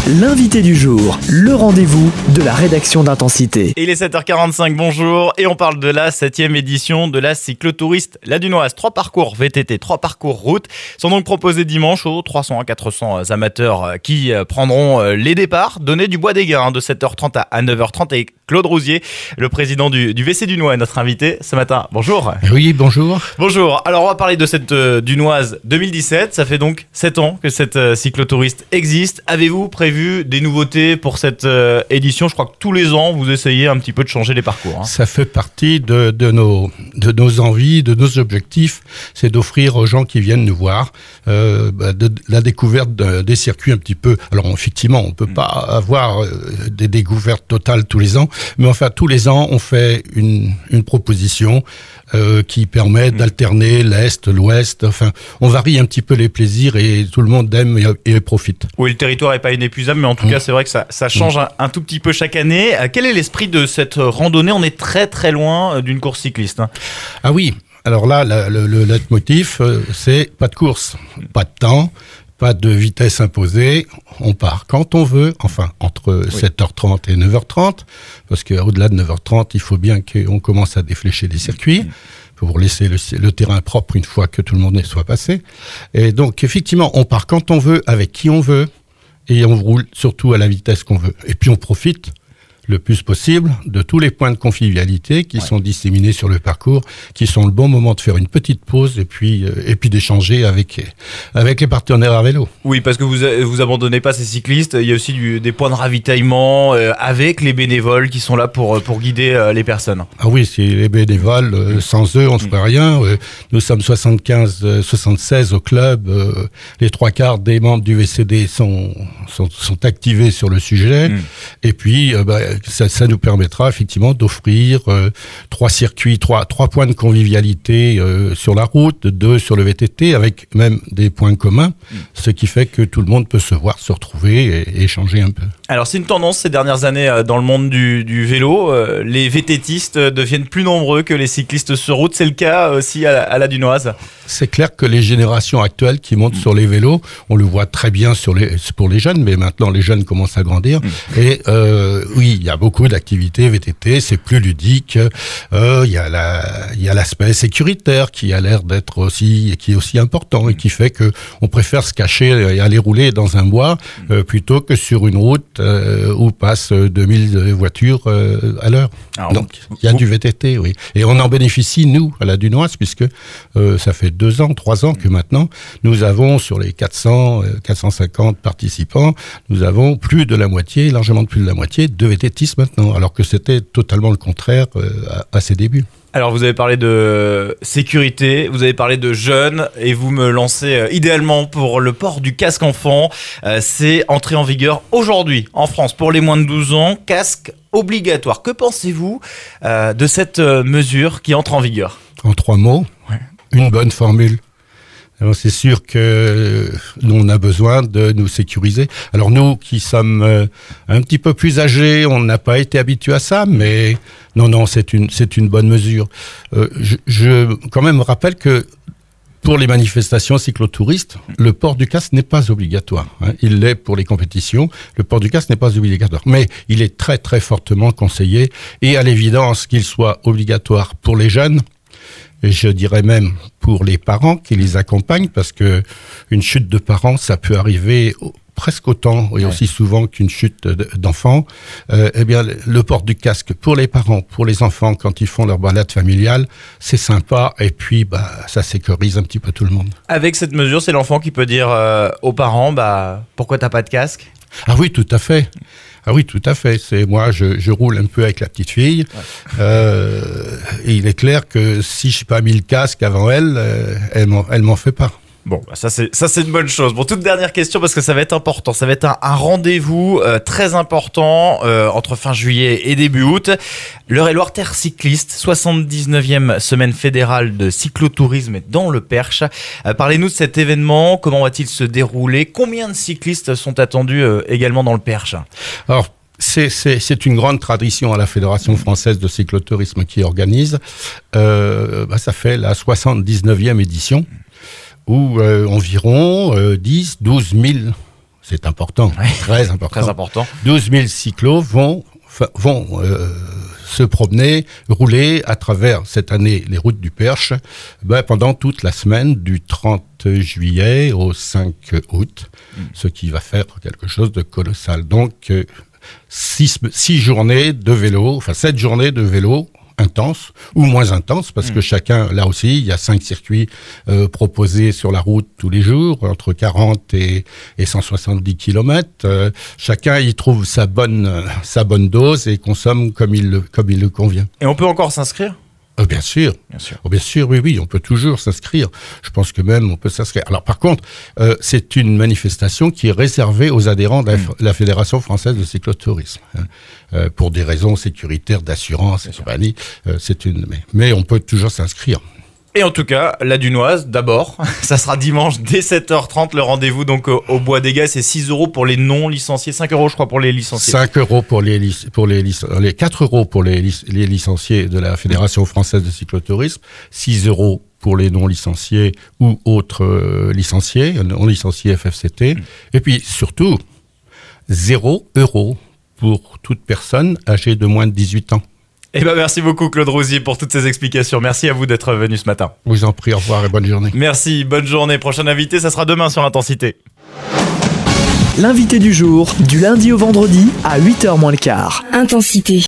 L'invité du jour, le rendez-vous de la rédaction d'Intensité. Il est 7h45, bonjour, et on parle de la 7e édition de la cyclotouriste La Dunoise. 3 parcours VTT, 3 parcours route sont donc proposés dimanche aux 300 à 400 amateurs qui prendront les départs. Donner du bois des gains de 7h30 à 9h30 avec Claude Rousier, le président du VC Dunois, est notre invité ce matin. Bonjour. Oui, bonjour. Bonjour. Alors on va parler de cette Dunoise 2017. Ça fait donc 7 ans que cette cyclotouriste existe. Avez-vous prévu des nouveautés pour cette édition? Je crois que tous les ans, vous essayez un petit peu de changer les parcours. Ça fait partie de nos envies, de nos objectifs. C'est d'offrir aux gens qui viennent nous voir de la découverte des circuits un petit peu. Alors effectivement, on ne peut pas avoir des découvertes totales tous les ans, mais enfin tous les ans, on fait une proposition qui permet d'alterner l'Est, l'Ouest. Enfin, on varie un petit peu les plaisirs et tout le monde aime et profite. Oui, le territoire n'est pas inépuisable, mais en tout cas, c'est vrai que ça change un tout petit peu chaque année. Quel est l'esprit de cette randonnée? On est très très loin d'une course cycliste. Ah oui, alors là, le leitmotiv, c'est pas de course, pas de temps, pas de vitesse imposée, on part quand on veut, enfin entre 7h30 et 9h30, parce qu'au-delà de 9h30, il faut bien qu'on commence à déflécher des circuits, pour laisser le terrain propre une fois que tout le monde soit passé. Et donc effectivement, on part quand on veut, avec qui on veut, et on roule surtout à la vitesse qu'on veut. Et puis on profite le plus possible de tous les points de convivialité qui sont disséminés sur le parcours, qui sont le bon moment de faire une petite pause et puis d'échanger avec les partenaires à vélo. Oui, parce que vous abandonnez pas ces cyclistes. Il y a aussi des points de ravitaillement avec les bénévoles qui sont là pour guider les personnes. Ah oui, c'est les bénévoles. Sans eux, on ne ferait rien. Nous sommes 76 au club. Les 3/4 des membres du VCD sont activés sur le sujet. Et puis, ça nous permettra effectivement d'offrir 3 circuits, 3 points de convivialité sur la route, 2 sur le VTT, avec même des points communs, ce qui fait que tout le monde peut se voir, se retrouver et échanger un peu. Alors c'est une tendance ces dernières années dans le monde du vélo. Les VTTistes deviennent plus nombreux que les cyclistes sur route. C'est le cas aussi à la Dunoise. C'est clair que les générations actuelles qui montent sur les vélos, on le voit très bien pour les jeunes, mais maintenant les jeunes commencent à grandir. Et oui, il y a beaucoup d'activités VTT, c'est plus ludique. Il y a l'aspect sécuritaire qui a l'air d'être aussi important et qui fait que on préfère se cacher et aller rouler dans un bois plutôt que sur une route où passent 2000 voitures à l'heure. Alors, donc il y a du VTT, oui. Et on en bénéficie nous à la Dunoise puisque ça fait 2 ans, 3 ans que maintenant nous avons sur les 450 participants, nous avons largement plus de la moitié de VTTistes maintenant, alors que c'était totalement le contraire à ses débuts. Alors vous avez parlé de sécurité, vous avez parlé de jeunes et vous me lancez idéalement pour le port du casque enfant. C'est entré en vigueur aujourd'hui en France pour les moins de 12 ans, casque obligatoire. Que pensez-vous de cette mesure qui entre en vigueur? En 3 mots, une bonne formule. Alors c'est sûr que nous on a besoin de nous sécuriser. Alors nous qui sommes un petit peu plus âgés, on n'a pas été habitués à ça, mais non, c'est une bonne mesure. Je quand même rappelle que pour les manifestations cyclotouristes, le port du casque n'est pas obligatoire. Il l'est pour les compétitions. Le port du casque n'est pas obligatoire, mais il est très très fortement conseillé et à l'évidence qu'il soit obligatoire pour les jeunes. Et je dirais même pour les parents qui les accompagnent, parce que une chute de parents, ça peut arriver presque autant et aussi souvent qu'une chute d'enfants. Eh bien, le port du casque pour les parents, pour les enfants, quand ils font leur balade familiale, c'est sympa et puis ça sécurise un petit peu tout le monde. Avec cette mesure, c'est l'enfant qui peut dire aux parents pourquoi t'as pas de casque? Ah oui, tout à fait. C'est moi, je roule un peu avec la petite fille. Et il est clair que si je n'ai pas mis le casque avant elle, elle m'en fait pas. Bon, ça c'est une bonne chose. Bon, toute dernière question parce que ça va être important. Ça va être un rendez-vous très important entre fin juillet et début août. L'Eure-et-Loir Terre Cycliste, 79e semaine fédérale de cyclotourisme dans le Perche. Parlez-nous de cet événement. Comment va-t-il se dérouler? Combien de cyclistes sont attendus également dans le Perche? Alors, c'est une grande tradition à la Fédération française de cyclotourisme qui organise. Ça fait la 79e édition où environ 10-12 000 C'est important, très important. Très important. 12 000 cyclos vont se promener, rouler à travers, cette année, les routes du Perche, pendant toute la semaine, du 30 juillet au 5 août, ce qui va faire quelque chose de colossal. Donc, 7 journées de vélo intense ou moins intense, parce que chacun, là aussi, il y a 5 circuits proposés sur la route tous les jours, entre 40 et 170 km. Chacun y trouve sa bonne dose et consomme comme il le convient. Et on peut encore s'inscrire ? Bien sûr. Bien sûr. Bien sûr, oui, on peut toujours s'inscrire. Je pense que même on peut s'inscrire. Alors par contre, c'est une manifestation qui est réservée aux adhérents de la Fédération française de cyclotourisme, pour des raisons sécuritaires, d'assurance et compagnie. Mais on peut toujours s'inscrire. Et en tout cas, la Dunoise, d'abord, ça sera dimanche dès 7h30, le rendez-vous donc au Bois des Gars, c'est 6 € pour les non-licenciés, 5 € je crois pour les licenciés. 5 € pour les 4 € pour les licenciés de la Fédération française de cyclotourisme, 6 € pour les non-licenciés ou autres licenciés, non-licenciés FFCT, et puis surtout, 0 € pour toute personne âgée de moins de 18 ans. Eh ben merci beaucoup Claude Rousier pour toutes ces explications. Merci à vous d'être venu ce matin. Je vous en prie, au revoir et bonne journée. Merci, bonne journée. Prochain invité, ça sera demain sur Intensité. L'invité du jour, du lundi au vendredi à 8h moins le quart. Intensité.